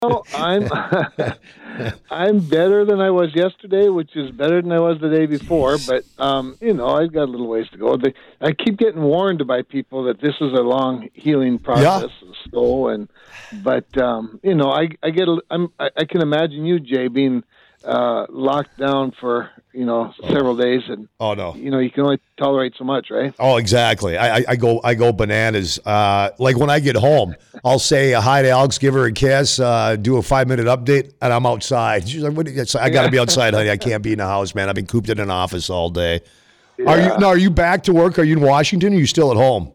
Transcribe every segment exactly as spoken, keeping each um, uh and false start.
Well, I'm I'm better than I was yesterday, which is better than I was the day before. But um, you know, I've got a little ways to go. They, I keep getting warned by people that this is a long healing Yeah. process, slow, and but um, you know, I I get a, I'm I, I can imagine you, Jay, being uh, locked down for you know several days, and Oh no. you know you can only tolerate so much, right? Oh, exactly. I, I, I go I go bananas. Uh, like when I get home, I'll say uh, hi to Alex, give her a kiss, uh, do a five minute update, and I'm outside. She's like, what do you, I got to be outside, honey. I can't be in the house, man. I've been cooped in an office all day. Are you Yeah. now? Are you back to work? Are you in Washington? Or are you still at home?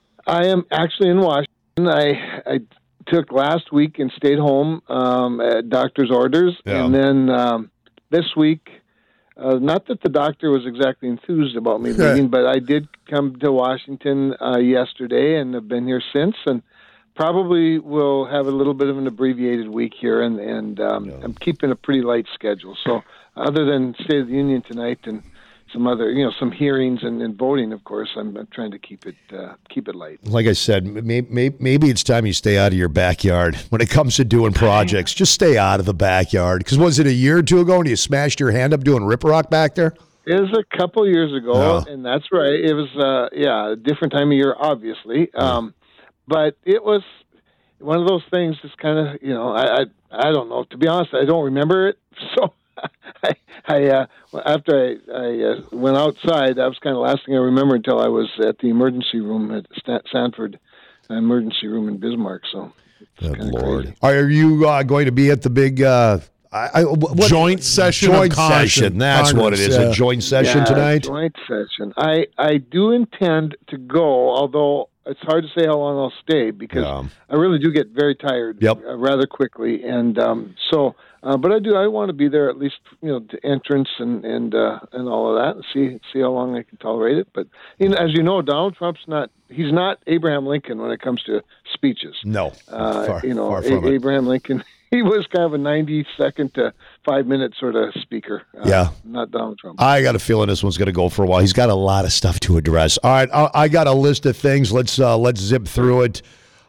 I am actually in Washington. I I took last week and stayed home um, at doctor's orders, Yeah. and then um, this week. Uh, not that the doctor was exactly enthused about me leaving, but I did come to Washington uh, yesterday and have been here since, and probably will have a little bit of an abbreviated week here, and, and um, Yeah. I'm keeping a pretty light schedule. So other than State of the Union tonight and some other, you know, some hearings and, and voting, of course, I'm, I'm trying to keep it uh, keep it light. Like I said, maybe, maybe it's time you stay out of your backyard when it comes to doing projects. Just stay out of the backyard. Because was it a year or two ago when you smashed your hand up doing rip rock back there? It was a couple years ago, Oh. and that's right. It was, uh, yeah, a different time of year, obviously. Um, but it was one of those things. Just kind of, you know, I, I, I don't know. To be honest, I don't remember it. So, I, I uh, after I, I uh, went outside, that was kind of the last thing I remember until I was at the emergency room at Stan- Sanford emergency room in Bismarck. So, it's Good kinda Lord. crazy. Are you uh, going to be at the big uh, I, I, what, Joint session of Joint Congress- session. That's what it Congress, is. yeah. A joint session Yeah, tonight. Joint session. I, I do intend to go, although it's hard to say how long I'll stay because Yeah. I really do get very tired Yep. uh, rather quickly, and um, so. Uh, but I do. I want to be there at least, you know, to entrance and and uh, and all of that, and see see how long I can tolerate it. But you know, as you know, Donald Trump's not. He's not Abraham Lincoln when it comes to speeches. No. Uh, far, you know, far A- from it. Abraham Lincoln. He was kind of a ninety second to five minute sort of speaker. Uh, Yeah. Not Donald Trump. I got a feeling this one's going to go for a while. He's got a lot of stuff to address. All right, I, I got a list of things. Let's uh, let's zip through it.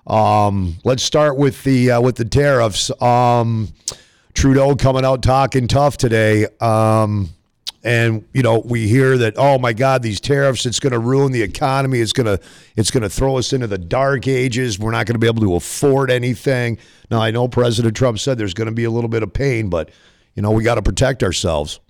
Um, let's start with the uh, with the tariffs. Um, Trudeau coming out talking tough today. Um, and you know, we hear that, oh my God, these tariffs, it's going to ruin the economy. It's going to it's going to throw us into the dark ages. We're not going to be able to afford anything. Now, I know President Trump said there's going to be a little bit of pain, but you know, we got to protect ourselves.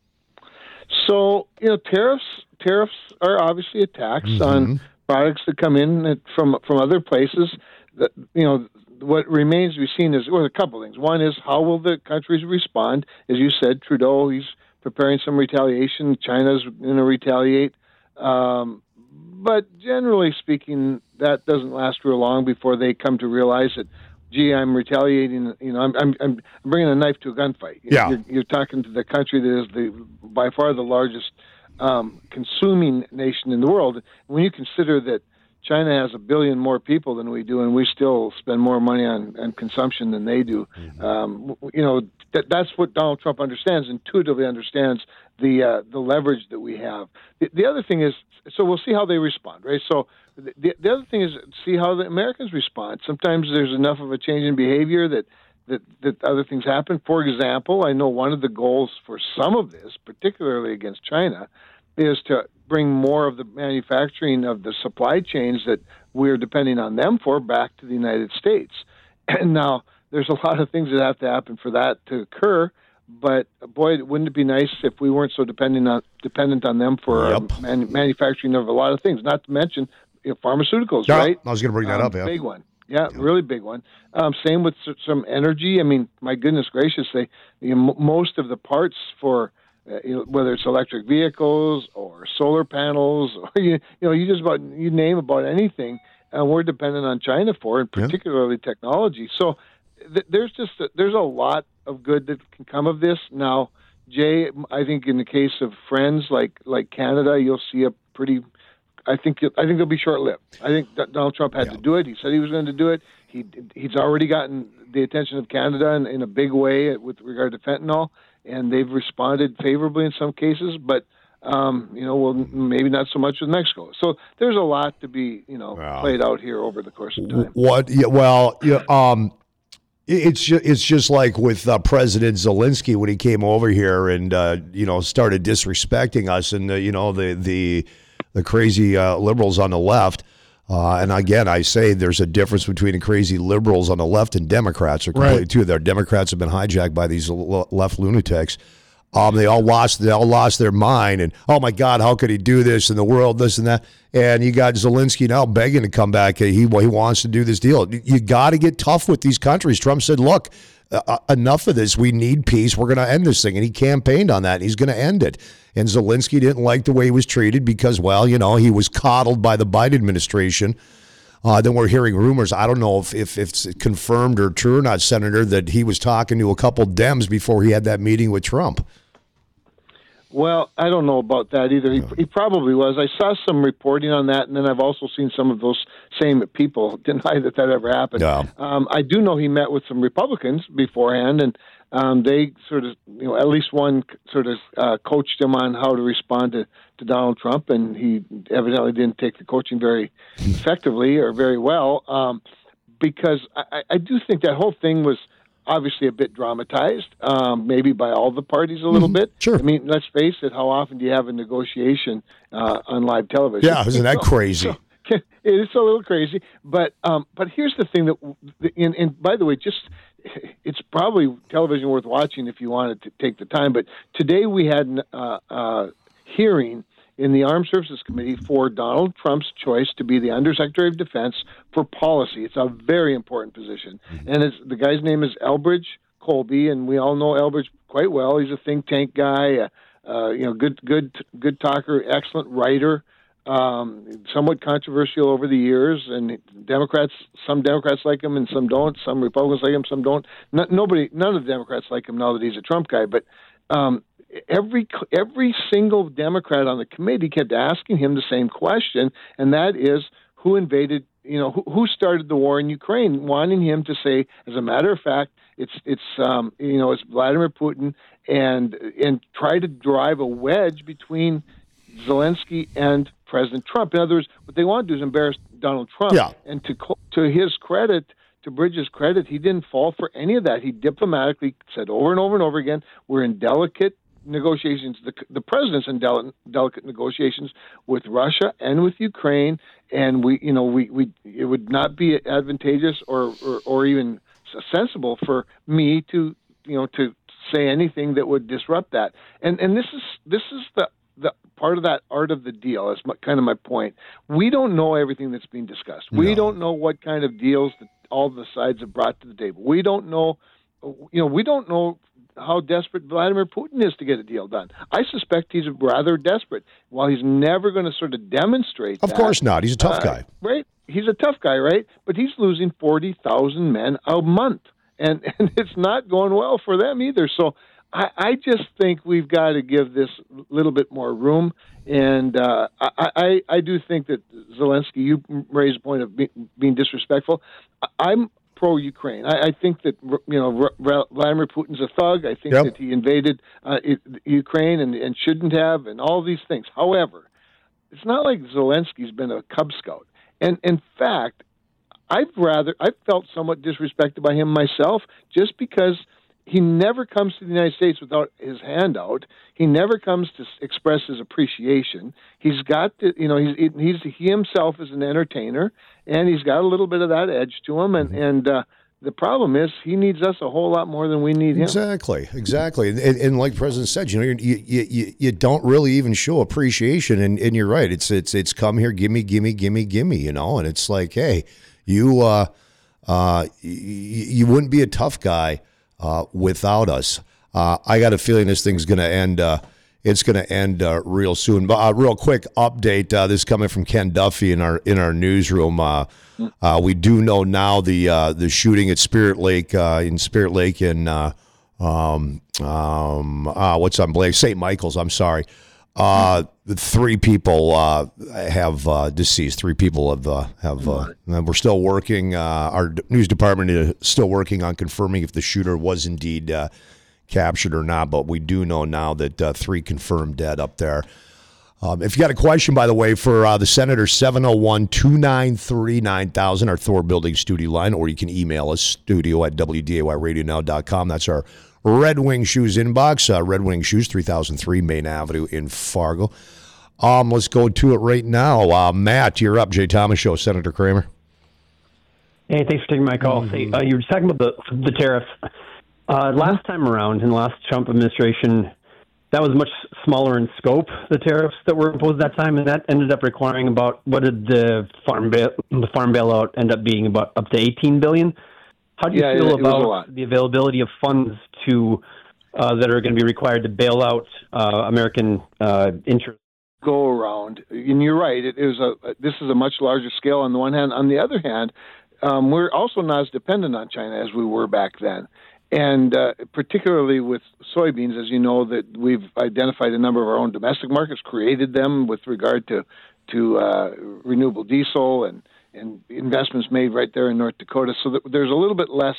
So, you know, tariffs tariffs are obviously a tax Mm-hmm. on products that come in that- from from other places. That, you know, what remains to be seen is well, a couple of things. One is how will the countries respond? As you said, Trudeau, he's preparing some retaliation. China's going to retaliate. Um, but generally speaking, that doesn't last real long before they come to realize that, gee, I'm retaliating. You know, I'm I'm, I'm bringing a knife to a gunfight. Yeah. You're, you're talking to the country that is the by far the largest um, consuming nation in the world. When you consider that China has a billion more people than we do, and we still spend more money on, on consumption than they do. Mm-hmm. Um, you know, that, that's what Donald Trump understands, intuitively understands the uh, the leverage that we have. The, the other thing is, so we'll see how they respond, right? So the, the other thing is see how the Americans respond. Sometimes there's enough of a change in behavior that, that, that other things happen. For example, I know one of the goals for some of this, particularly against China, is to bring more of the manufacturing of the supply chains that we're depending on them for back to the United States. And now there's a lot of things that have to happen for that to occur. But boy, wouldn't it be nice if we weren't so dependent on dependent on them for Yep. uh, man, manufacturing of a lot of things? Not to mention you know, pharmaceuticals, Yeah, right? I was going to bring that Um, up. Yeah. Big one. Yeah, really big one. Um, same with s- some energy. I mean, my goodness gracious, they you know, m- most of the parts for uh, you know, whether it's electric vehicles or solar panels, or you, you know, you just about you name about anything, uh, we're dependent on China for, and Yeah. particularly technology. So th- there's just a, there's a lot of good that can come of this. Now, Jay, I think in the case of friends like like Canada, you'll see a pretty. I think I think they'll be short-lived. I think that Donald Trump had Yeah. to do it. He said he was going to do it. He he's already gotten the attention of Canada in, in a big way with regard to fentanyl, and they've responded favorably in some cases. But um, you know, well, maybe not so much with Mexico. So there's a lot to be you know Wow. played out here over the course of time. What? Yeah, well, yeah, um, It's just, it's just like with uh, President Zelensky when he came over here and uh, you know started disrespecting us and uh, you know the the the crazy uh, liberals on the left. Uh, and again, I say there's a difference between the crazy liberals on the left and Democrats. Are completely Right. too. Their Democrats have been hijacked by these l- left lunatics. Um, they all lost. They all lost their mind. And oh my God, how could he do this in the world? This and that. And you got Zelensky now begging to come back. He he wants to do this deal. You got to get tough with these countries. Trump said, "Look, uh, enough of this. We need peace. We're going to end this thing." And he campaigned on that. And he's going to end it. And Zelensky didn't like the way he was treated because, well, you know, he was coddled by the Biden administration. Uh, then we're hearing rumors. I don't know if, if, if it's confirmed or true or not, Senator, that he was talking to a couple Dems before he had that meeting with Trump. Well, I don't know about that either. He, he probably was. I saw some reporting on that, and then I've also seen some of those same people deny that that ever happened. Yeah. Um, I do know he met with some Republicans beforehand, and um, they sort of, you know, at least one sort of uh, coached him on how to respond to, to Donald Trump, and he evidently didn't take the coaching very effectively or very well, um, because I, I do think that whole thing was obviously a bit dramatized, um, maybe by all the parties a little Mm-hmm. bit. Sure. I mean, let's face it, how often do you have a negotiation uh, on live television? Yeah, isn't that crazy? So, it is a little crazy. But um, but here's the thing that, and, and by the way, just it's probably television worth watching if you wanted to take the time. But today we had an uh, uh, hearing in the Armed Services Committee for Donald Trump's choice to be the Undersecretary of Defense for Policy. It's a very important position. Mm-hmm. And it's, the guy's name is Elbridge Colby, and we all know Elbridge quite well. He's a think tank guy, uh, uh, you know, good, good, good talker, excellent writer, um, somewhat controversial over the years. And Democrats, some Democrats like him and some don't. Some Republicans like him, some don't. No, nobody, none of the Democrats like him now that he's a Trump guy. But um, every every single Democrat on the committee kept asking him the same question, and that is, who invaded, you know, who, who started the war in Ukraine, wanting him to say, as a matter of fact, it's it's um, you know, it's Vladimir Putin, and and try to drive a wedge between Zelensky and President Trump. In other words, what they want to do is embarrass Donald Trump. Yeah. And to to his credit, to Bridges' credit, he didn't fall for any of that. He diplomatically said over and over and over again, we're in delicate negotiations. The, the president's in del- delicate negotiations with Russia and with Ukraine, and we, you know, we, we it would not be advantageous or, or, or even sensible for me to, you know, to say anything that would disrupt that. And and this is this is the the part of that art of the deal. Is my, kind of my point. We don't know everything that's being discussed. We No. don't know what kind of deals that all the sides have brought to the table. We don't know, you know, we don't know how desperate Vladimir Putin is to get a deal done. I suspect he's rather desperate. While he's never going to sort of demonstrate Of that, course not. He's a tough uh, guy. right? He's a tough guy, right? But he's losing forty thousand men a month, and, and it's not going well for them either. So I, I just think we've got to give this a little bit more room. And uh, I, I, I do think that Zelensky, you raised a point of be, being disrespectful. I, I'm pro-Ukraine. I, I think that, you know, R- Vladimir Putin's a thug. I think Yep. that he invaded uh, it, Ukraine and, and shouldn't have, and all these things. However, it's not like Zelensky's been a Cub Scout. And in fact, I've rather I've felt somewhat disrespected by him myself, just because he never comes to the United States without his hand out. He never comes to express his appreciation. He's got to, you know, he's he's he himself is an entertainer, and he's got a little bit of that edge to him. And and uh, the problem is, he needs us a whole lot more than we need him. Exactly, exactly. And, and like the president said, you know, you, you you you don't really even show appreciation. And, and you're right. It's it's it's come here, gimme, gimme, gimme, gimme. You know, and it's like, hey, you uh, uh, you, you wouldn't be a tough guy uh, without us. Uh, I got a feeling this thing's going to end. Uh, it's going to end uh, real soon. But uh, real quick update. Uh, this is coming from Ken Duffy in our in our newsroom. Uh, uh, we do know now the uh, the shooting at Spirit Lake uh, in Spirit Lake in uh, um, um, uh, what's on Blake Saint Michael's. I'm sorry. Uh, three people uh, have uh, deceased. Three people have uh, have. Uh, we're still working. Uh, our news department is still working on confirming if the shooter was indeed uh, captured or not. But we do know now that uh, three confirmed dead up there. Um, if you got a question, by the way, for uh, the Senator, seven oh one, two nine three, nine thousand, our Thor Building studio line, or you can email us, studio at w d a y radio now dot com. That's our Red Wing Shoes inbox. Uh, Red Wing Shoes, three thousand three Main Avenue in Fargo. Um, let's go to it right now. Uh, Matt, you're up. Jay Thomas Show, Senator Kramer. Hey, thanks for taking my call. Mm-hmm. Hey, uh, you were talking about the, the tariffs. Uh, last time around, in the last Trump administration, that was much smaller in scope, the tariffs that were imposed that time, and that ended up requiring about, what did the farm bail, the farm bailout end up being, about up to eighteen billion dollars? How do you yeah, feel it, it about the availability of funds to uh, that are going to be required to bail out uh, American uh, interests? Go around, and you're right. It is a. This is a much larger scale on the one hand. On the other hand, um, we're also not as dependent on China as we were back then. And uh, particularly with soybeans, as you know, that we've identified a number of our own domestic markets, created them with regard to to uh, renewable diesel and, and investments made right there in North Dakota. So that there's a little bit less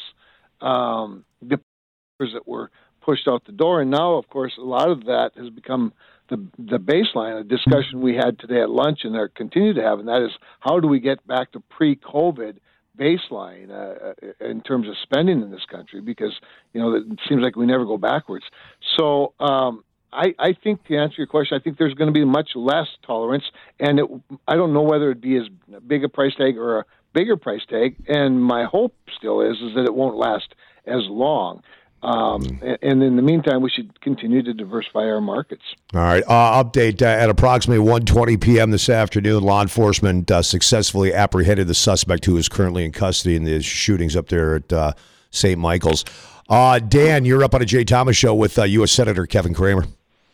um, that were pushed out the door. And now, of course, a lot of that has become the the baseline, a discussion we had today at lunch and are continue to have, and that is how do we get back to pre-COVID baseline uh, in terms of spending in this country, because you know it seems like we never go backwards. So um, I, I think to answer your question, I think there's going to be much less tolerance, and it, I don't know whether it'd be as big a price tag or a bigger price tag. And my hope still is is that it won't last as long. Um, and in the meantime, we should continue to diversify our markets. All right. Uh, update uh, at approximately one twenty p.m. this afternoon, law enforcement uh, successfully apprehended the suspect who is currently in custody in the shootings up there at uh, Saint Michael's. Uh, Dan, you're up on a Jay Thomas Show with uh, U S Senator Kevin Kramer.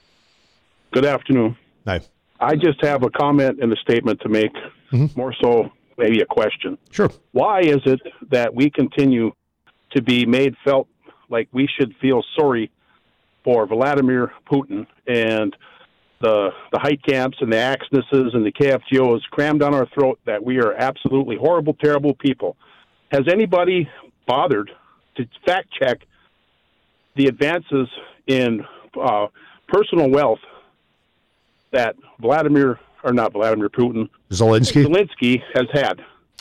Good afternoon. Hi. I just have a comment and a statement to make, mm-hmm. more so maybe a question. Sure. Why is it that we continue to be made felt like we should feel sorry for Vladimir Putin and the the height camps and the Axnesses and the K F G Os crammed down our throat that we are absolutely horrible, terrible people? Has anybody bothered to fact check the advances in uh, personal wealth that Vladimir, or not Vladimir Putin, Zelensky, Zelensky has had?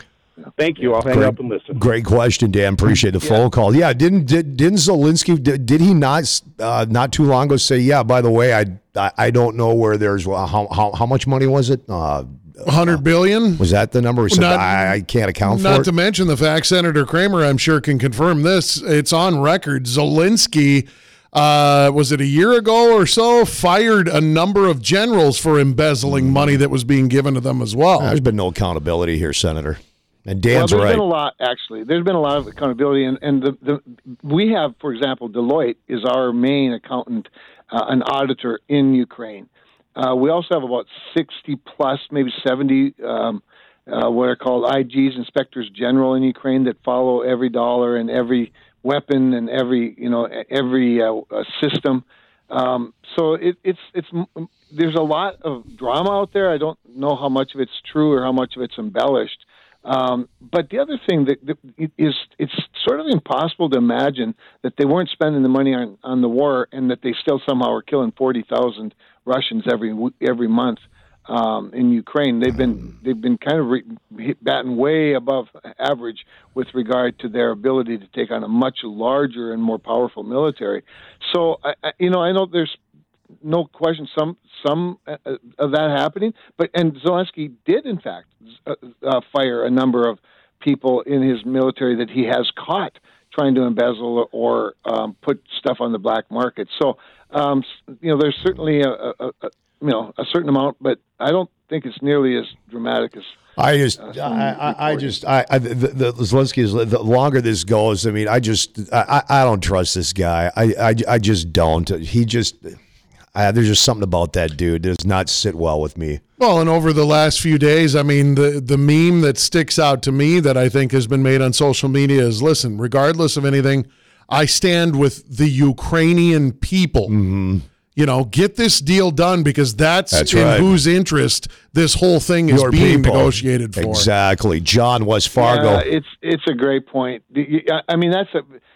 Thank you. I'll hang great, up and listen. Great question, Dan. Appreciate the yeah. phone call. Yeah, didn't did, didn't Zelensky did, did he not uh, not too long ago say, yeah, by the way, I I, I don't know where there's uh, how, how how much money was it? Uh, one hundred billion? Was that the number? He said, not, I, I can't account for it. Not to mention the fact, Senator Kramer, I'm sure, can confirm this. It's on record. Zelensky, uh, was it a year ago or so, fired a number of generals for embezzling mm. money that was being given to them as well. There's been no accountability here, Senator. And Dan's well, there's right. been a lot, actually. There's been a lot of accountability, and, and the, the we have, for example, Deloitte is our main accountant, uh, an auditor in Ukraine. Uh, we also have about sixty plus, maybe seventy, um, uh, what are called I Gs, inspectors general in Ukraine, that follow every dollar and every weapon and every you know every uh, system. Um, so it, it's it's there's a lot of drama out there. I don't know how much of it's true or how much of it's embellished. Um, but the other thing that, that is, it's sort of impossible to imagine that they weren't spending the money on, on the war and that they still somehow are killing forty thousand Russians every every month um, in Ukraine. They've been they've been kind of re- batting way above average with regard to their ability to take on a much larger and more powerful military. So, I, I, you know, I know there's no question some some uh, of that happening, but and Zelensky did in fact uh, uh, fire a number of people in his military that he has caught trying to embezzle or um, put stuff on the black market. So um, you know, there's certainly a, a, a you know a certain amount, but I don't think it's nearly as dramatic as. I just, uh, I, I, I just, I, I the, the Zelensky is the longer this goes. I mean, I just, I, I don't trust this guy. I, I, I just don't. He just. Uh, there's just something about that dude that does not sit well with me. Well, and over the last few days, I mean, the, the meme that sticks out to me that I think has been made on social media is, listen, regardless of anything, I stand with the Ukrainian people. Mm-hmm. You know, get this deal done because that's, that's in right. whose interest this whole thing is Your being people. negotiated for. Exactly. John, West Fargo. Yeah, it's, it's a great point. I mean, that's a...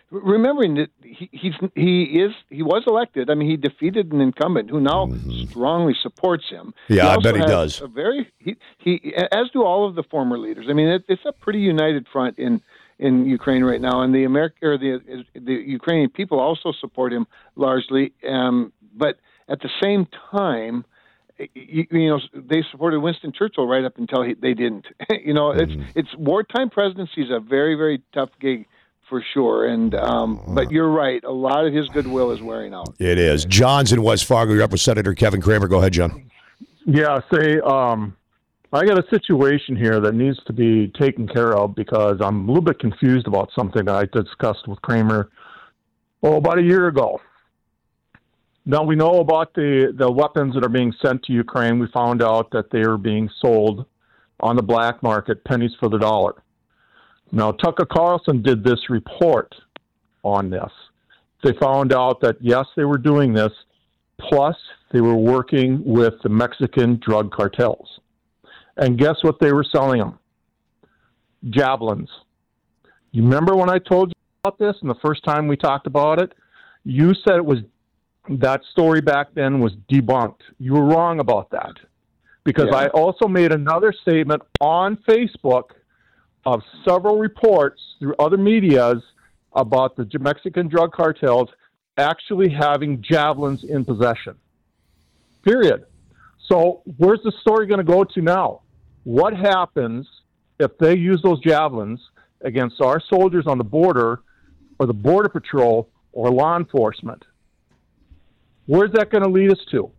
remembering that he he's, he is he was elected. I mean, he defeated an incumbent who now mm-hmm. strongly supports him. Yeah, he I bet he does. A very he, he as do all of the former leaders. I mean, it, it's a pretty united front in. in Ukraine right now, and the American or the the Ukrainian people also support him largely. Um, but at the same time, you, you know, they supported Winston Churchill right up until he, they didn't. you know, mm-hmm. it's it's wartime presidency is a very very tough gig for sure. And um, but you're right, a lot of his goodwill is wearing out. It is. John's in West Fargo. You're up with Senator Kevin Cramer. Go ahead, John. Yeah, say. Um... I got a situation here that needs to be taken care of because I'm a little bit confused about something that I discussed with Cramer oh, about a year ago. Now, we know about the, the weapons that are being sent to Ukraine. We found out that they are being sold on the black market, pennies for the dollar. Now, Tucker Carlson did this report on this. They found out that, yes, they were doing this, plus they were working with the Mexican drug cartels. And guess what they were selling them? Javelins. You remember when I told you about this and the first time we talked about it? You said it was that story back then was debunked. You were wrong about that. Because yeah. I also made another statement on Facebook of several reports through other medias about the Mexican drug cartels actually having javelins in possession. Period. So where's the story going to go to now? What happens if they use those javelins against our soldiers on the border or the Border Patrol or law enforcement? Where's that going to lead us to?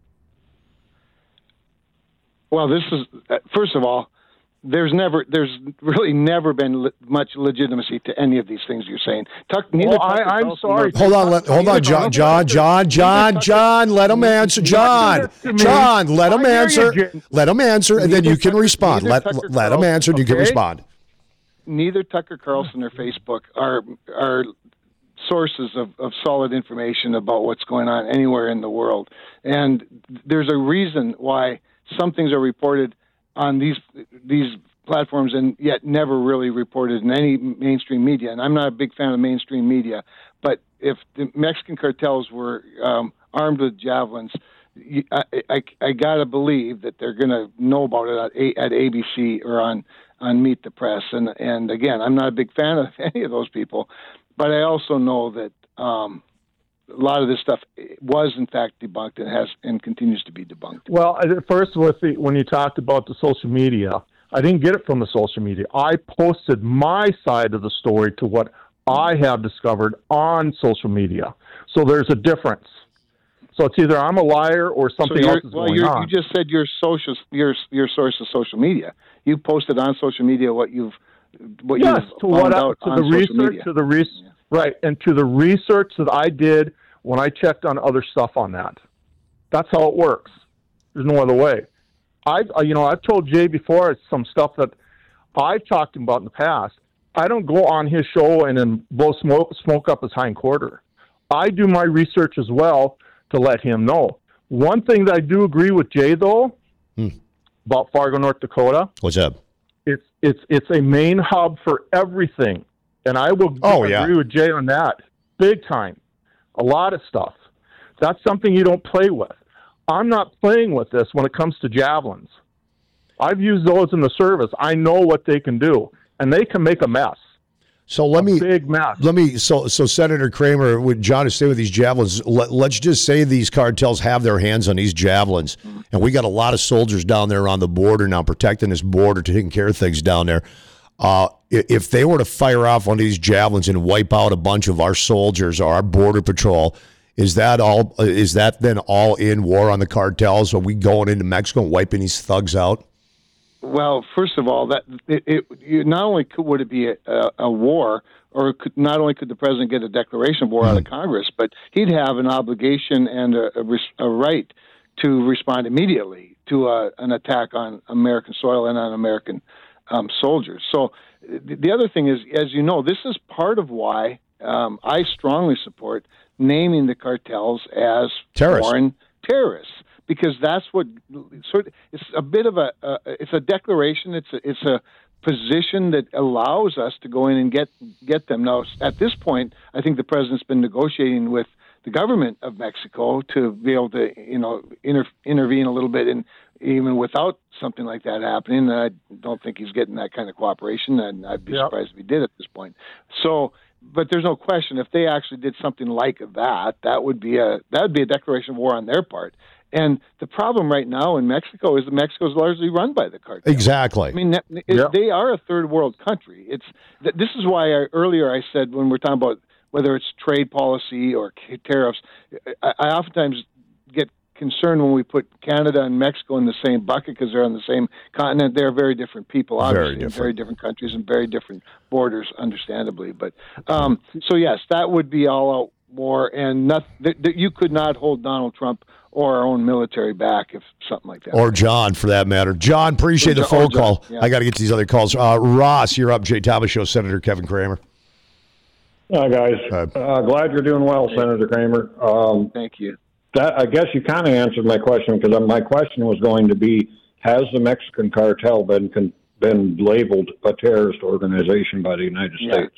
Well, this is, first of all, there's never, there's really never been le- much legitimacy to any of these things you're saying. Tuck, neither well, I, I'm sorry. Hold on, let, hold on, John, John, John, John, John. Let him answer, John, John. Let him answer. Let him answer, and then you can respond. Let let him answer, and you can respond. Neither Tucker Carlson or Facebook are are sources of, of solid information about what's going on anywhere in the world, and there's a reason why some things are reported on these these platforms and yet never really reported in any mainstream media. And I'm not a big fan of mainstream media, but if the Mexican cartels were um, armed with javelins, I, I, I got to believe that they're going to know about it at, at A B C or on, on Meet the Press. And, and again, I'm not a big fan of any of those people, but I also know that um, a lot of this stuff was in fact debunked and has and continues to be debunked. Well, first, with the, when you talked about the social media, I didn't get it from the social media. I posted my side of the story to what I have discovered on social media. So there's a difference. So it's either I'm a liar or something so else is well, going you're, on. You just said your social your your source of social media. You posted on social media what you've what yes, you've to found what out I, to on the social research media. to the research. Yeah. Right, and to the research that I did when I checked on other stuff on that. That's how it works. There's no other way. I've, you know, I've told Jay before some stuff that I've talked to him about in the past. I don't go on his show and then blow smoke, smoke up his hind quarter. I do my research as well to let him know. One thing that I do agree with Jay, though, hmm. about Fargo, North Dakota. What's up? It's it's it's a main hub for everything. And I will oh, agree yeah. with Jay on that. Big time. A lot of stuff. That's something you don't play with. I'm not playing with this when it comes to javelins. I've used those in the service. I know what they can do. And they can make a mess. So let a me big mess. Let me so so Senator Cramer, would John to stay with these javelins? Let, let's just say these cartels have their hands on these javelins, and we got a lot of soldiers down there on the border now, protecting this border, taking care of things down there. Uh, if they were to fire off one of these javelins and wipe out a bunch of our soldiers or our border patrol, is that all? Is that then all in war on the cartels? Are we going into Mexico and wiping these thugs out? Well, first of all, that it, it you, not only could, would it be a, a, a war, or could, not only could the president get a declaration of war mm-hmm. out of Congress, but he'd have an obligation and a, a, a right to respond immediately to a, an attack on American soil and on American Um, soldiers. So the other thing is, as you know, this is part of why um, I strongly support naming the cartels as terrorists. foreign terrorists, because that's what sort of, it's a bit of a uh, it's a declaration. It's a, it's a position that allows us to go in and get get them. Now, at this point, I think the president's been negotiating with the government of Mexico to be able to, you know, inter- intervene a little bit, and even without something like that happening, I don't think he's getting that kind of cooperation, and I'd be yep. surprised if he did at this point. So, but there's no question if they actually did something like that, that would be a that would be a declaration of war on their part. And the problem right now in Mexico is that Mexico is largely run by the cartel. Exactly. I mean, it, yep. they are a third world country. It's this is why I, earlier I said when we're talking about whether it's trade policy or tariffs, I, I oftentimes get concerned when we put Canada and Mexico in the same bucket because they're on the same continent. They're very different people, obviously, very different. very different countries and very different borders, understandably. But um, so yes, that would be all-out war, and not, th- th- you could not hold Donald Trump or our own military back if something like that. Or John, for that matter. John, appreciate the phone John, call. Yeah. I got to get to these other calls. Uh, Ross, you're up. Jay Thomas Show, Senator Kevin Kramer. Hi, guys. Uh, glad you're doing well, Senator Kramer. Um, Thank you. That, I guess you kind of answered my question, because my question was going to be, has the Mexican cartel been con- been labeled a terrorist organization by the United yeah. States?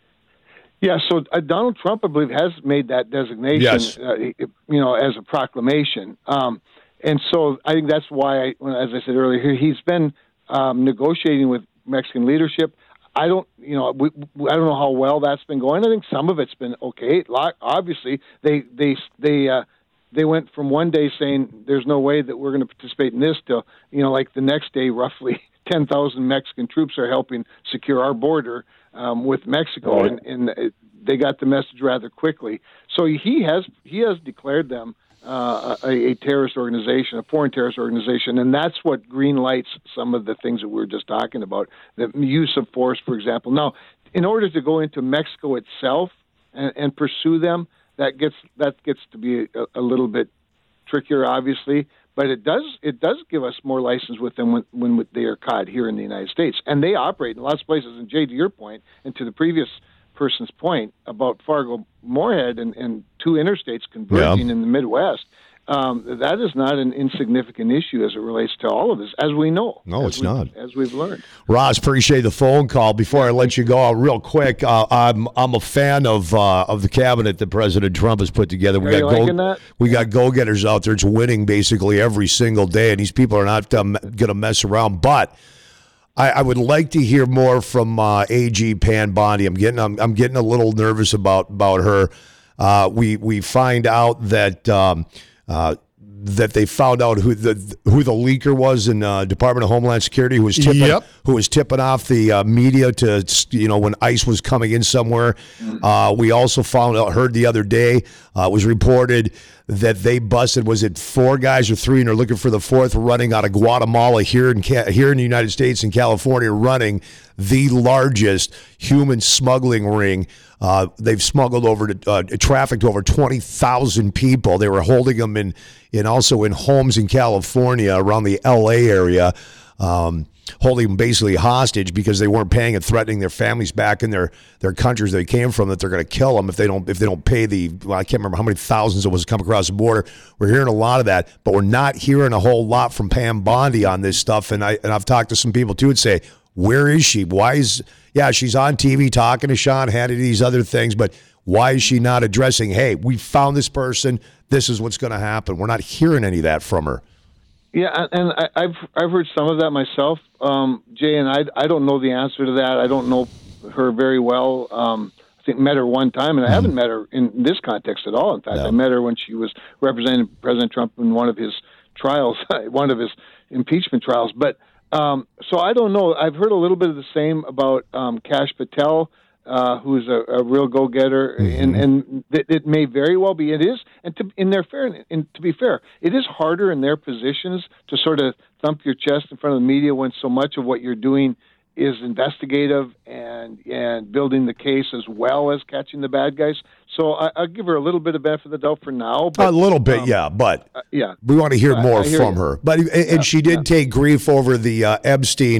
Yeah, so uh, Donald Trump, I believe, has made that designation, yes. uh, you know, as a proclamation. Um, and so I think that's why, I, as I said earlier, he's been um, negotiating with Mexican leadership. I don't, you know, we, we, I don't know how well that's been going. I think some of it's been okay. Obviously, they they they uh, they went from one day saying there's no way that we're going to participate in this to, you know, like the next day, roughly ten thousand Mexican troops are helping secure our border um, with Mexico, right. and, and they got the message rather quickly. So he has he has declared them Uh, a, a terrorist organization, a foreign terrorist organization, and that's what green lights some of the things that we were just talking about, the use of force, for example. Now, in order to go into Mexico itself and, and pursue them, that gets that gets to be a, a little bit trickier, obviously. But it does it does give us more license with them when, when they are caught here in the United States, and they operate in lots of places. And Jay, to your point, and to the previous person's point about Fargo-Moorhead and, and two interstates converging yeah. in the Midwest, um, that is not an insignificant issue as it relates to all of this, as we know. No, it's we, not. As we've learned. Ross, appreciate the phone call. Before I let you go, real quick, uh, I'm I'm a fan of uh, of the cabinet that President Trump has put together. We Are got you liking go, that? we got go-getters out there. It's winning basically every single day, and these people are not um, going to mess around. But I, I would like to hear more from uh, A G Pam Bondi. I'm getting I'm, I'm getting a little nervous about about her. Uh, we we find out that um, uh, that they found out who the who the leaker was in uh, Department of Homeland Security, who was tipping Yep. who was tipping off the uh, media to, you know, when ICE was coming in somewhere. Uh, we also found out, heard the other day, uh, it was reported that they busted, was it four guys or three, and they're looking for the fourth, running out of Guatemala here in here in the United States and California, running the largest human smuggling ring. Uh, they've smuggled over to uh, trafficked over twenty thousand people. They were holding them in, in also in homes in California around the L A area, um, holding them basically hostage because they weren't paying and threatening their families back in their, their countries they came from, that they're going to kill them if they don't if they don't pay the, well, I can't remember how many thousands it was come across the border. We're hearing a lot of that, but we're not hearing a whole lot from Pam Bondi on this stuff. And I and I've talked to some people too and say, where is she? Why is yeah she's on T V talking to Sean Hannity, these other things, but why is she not addressing? Hey, we found this person. This is what's going to happen. We're not hearing any of that from her. Yeah, and I, I've I've heard some of that myself, um, Jay, and I I don't know the answer to that. I don't know her very well. Um, I think met her one time, and I haven't met her in this context at all. In fact, No. I met her when she was representing President Trump in one of his trials, one of his impeachment trials. But um, so I don't know. I've heard a little bit of the same about um, Kash Patel, uh, who's a, a real go-getter, Mm-hmm. and and it, it may very well be. It is, and to in their fair, and to be fair, it is harder in their positions to sort of thump your chest in front of the media when so much of what you're doing is investigative and and building the case as well as catching the bad guys. So I, I'll give her a little bit of benefit of the doubt for now. But, a little bit, um, yeah, but uh, yeah, we want to hear I- more I hear from you. her. But and Yeah, she did yeah. take grief over the uh, Epstein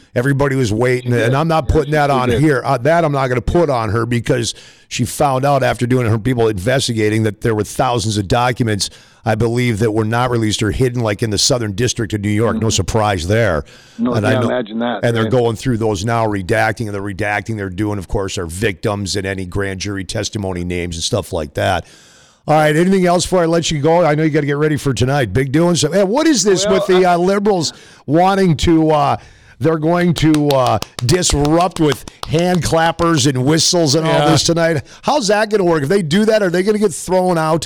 Everybody was waiting, and I'm not putting that on here. Uh, that I'm not going to put on her because she found out after doing her people investigating that there were thousands of documents, I believe, that were not released or hidden, like in the Southern District of New York. Mm-hmm. No surprise there. No, and yeah, I know, imagine that. And right. they're going through those now, redacting, and the redacting they're doing, of course, are victims and any grand jury testimony names and stuff like that. All right, anything else before I let you go? I know you got to get ready for tonight. Big doings. So, hey, what is this well, with the uh, Liberals wanting to uh, they're going to uh, disrupt with hand clappers and whistles and yeah. all this tonight? How's that going to work? If they do that, are they going to get thrown out?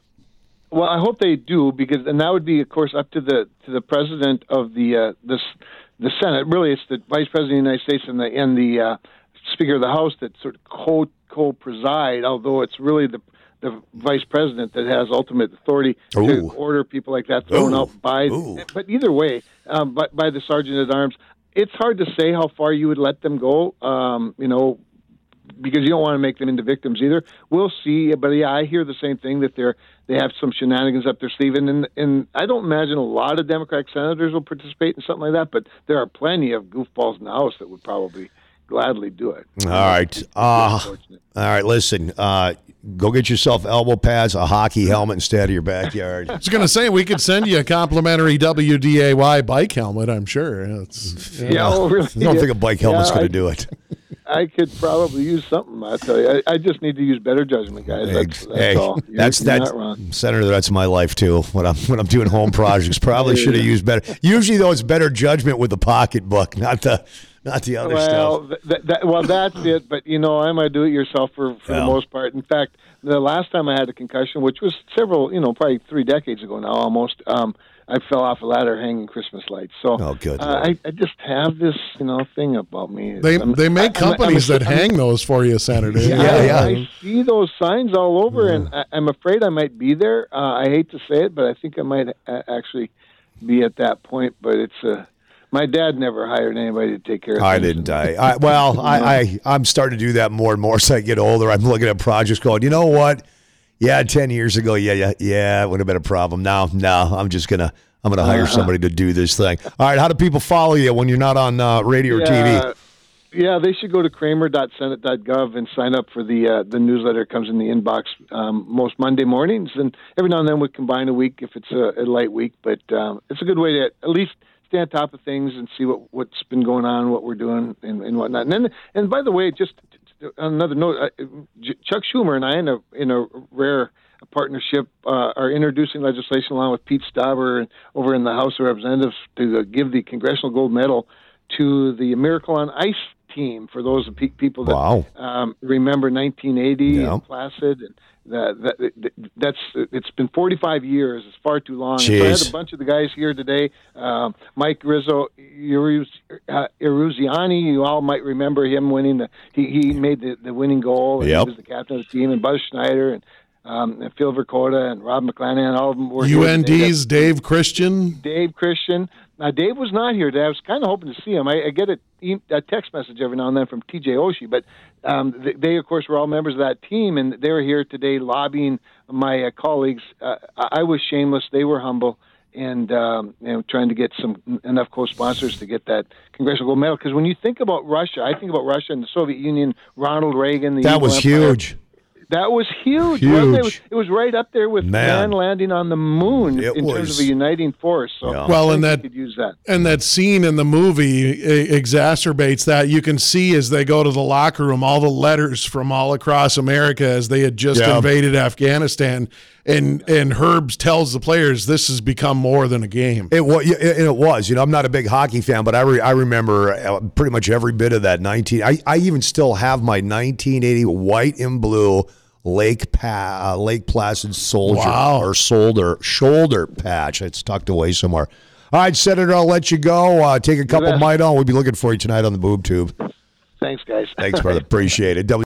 Well, I hope they do, because and that would be, of course, up to the to the president of the uh, this the Senate. Really, it's the Vice President of the United States and the and the uh, Speaker of the House that sort of co co preside. Although it's really the the Vice President that has ultimate authority Ooh. to order people like that thrown Ooh. out by. Ooh. But either way, um, by, by the Sergeant at Arms, it's hard to say how far you would let them go. Um, you know. Because you don't want to make them into victims either. We'll see, but yeah, I hear the same thing, that they're they have some shenanigans up their sleeve, and and, and I don't imagine a lot of Democratic senators will participate in something like that. But there are plenty of goofballs in the House that would probably gladly do it. All right, uh, all right. Listen, uh, go get yourself elbow pads, a hockey helmet instead of your backyard. I was going to say we could send you a complimentary W D A Y bike helmet. I'm sure. It's, yeah, yeah oh, really? I don't think a bike helmet's yeah, going to do it. I could probably use something. I tell you, I, I just need to use better judgment, guys. That's, that's hey, all. You're, that's you're that's Senator. That's my life too. When I'm when I'm doing home projects, probably should have used better. Usually, though, it's better judgment with the pocketbook, not the not the other well, stuff. Th- th- well, that's it. But you know, I'm a do-it-yourself for for yeah. the most part. In fact, the last time I had a concussion, which was several, you know, probably three decades ago now, almost. Um, I fell off a ladder hanging Christmas lights. So oh, good uh, I, I just have this, you know, thing about me. They I'm, they make I, companies I'm, I'm, that I'm, hang those for you, Senator. Yeah, yeah, yeah. I, I see those signs all over, yeah. and I, I'm afraid I might be there. Uh, I hate to say it, but I think I might a- actually be at that point. But it's a uh, my dad never hired anybody to take care of I things. didn't. I, I well, I, I I'm starting to do that more and more as I get older. I'm looking at projects going, you know what? Yeah, ten years ago, yeah, yeah, yeah, it would have been a problem. Now, no, I'm just gonna. I'm going to hire somebody to do this thing. All right, how do people follow you when you're not on uh, radio or yeah, T V? Yeah, they should go to kramer dot senate dot gov and sign up for the uh, the newsletter. It comes in the inbox um, most Monday mornings, and every now and then we combine a week if it's a, a light week. But um, it's a good way to at least stay on top of things and see what, what's been going on, what we're doing, and, and whatnot. And then, and by the way, just on another note, uh, Chuck Schumer and I, in a in a rare partnership, uh, are introducing legislation along with Pete Stauber over in the House of Representatives to uh, give the Congressional Gold Medal to the Miracle on Ice team, for those pe- people that wow. um, remember nineteen eighty yeah. and Placid. And that, that, that's it's been forty-five years. It's far too long. Jeez. So I had a bunch of the guys here today. Um, Mike Rizzo, Iruz, uh, Iruziani, you all might remember him winning the. He, he made the, the winning goal. And yep. He was the captain of the team, and Buzz Schneider and. Um, and Phil Verkota and Rob McClanahan, all of them were U N D's here. Dave Christian. Dave Christian. Now, Dave was not here today. I was kind of hoping to see him. I, I get a, a text message every now and then from T J Oshie, but um, they, they, of course, were all members of that team, and they were here today lobbying my uh, colleagues. Uh, I was shameless. They were humble. And um, you know, trying to get some enough co-sponsors to get that Congressional Gold Medal. Because when you think about Russia, I think about Russia and the Soviet Union, Ronald Reagan. The that was Empire. huge. That was huge. Huge. Wasn't it? It, was, it was right up there with Man. man landing on the moon It in was. terms of a uniting force. So Yeah. Well, I and think that you could use that. and that scene in the movie e- exacerbates that. You can see as they go to the locker room all the letters from all across America as they had just Yeah. invaded Afghanistan, and and Herbs tells the players this has become more than a game. It was. It, it was. You know, I'm not a big hockey fan, but I re, I remember uh, pretty much every bit of that. nineteen. I, I even still have my nineteen eighty white and blue Lake pa- uh, Lake Placid soldier Wow. or shoulder shoulder patch. It's tucked away somewhere. All right, Senator, I'll let you go. Uh, take a couple bet. Mite on. We'll be looking for you tonight on the Boob Tube. Thanks, guys. Thanks, brother. Appreciate it.